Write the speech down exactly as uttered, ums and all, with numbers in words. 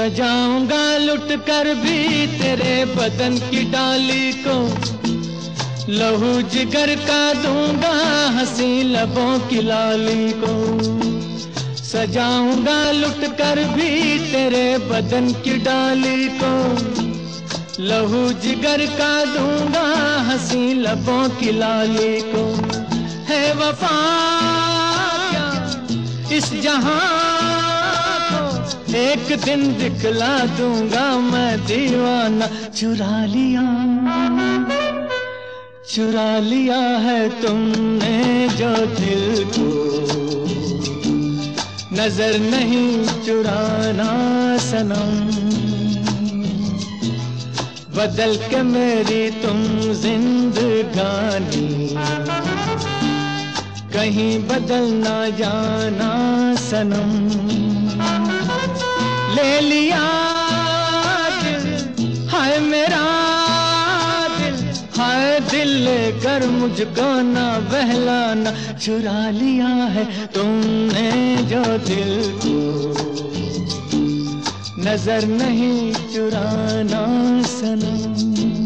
सजाऊंगा लुट कर भी तेरे बदन की डाली को, लहू जिगर का दूंगा हंसी लबों की लाली को। सजाऊंगा लुट कर भी तेरे बदन की डाली को, लहू जिगर का दूंगा हंसी लबों की लाली को। है वफा क्या इस जहां को, एक दिन दिखला दूंगा मैं दीवाना। चुरा लिया चुरा लिया है तुमने जो दिल को, नजर नहीं चुराना सनम। बदल के मेरी तुम जिंदगानी, कहीं बदल ना जाना सनम। ले लिया दिल हाय मेरा दिल, हाय दिल लेकर मुझको ना बहलाना। चुरा लिया है तुमने जो दिल को, नजर नहीं चुराना सनम।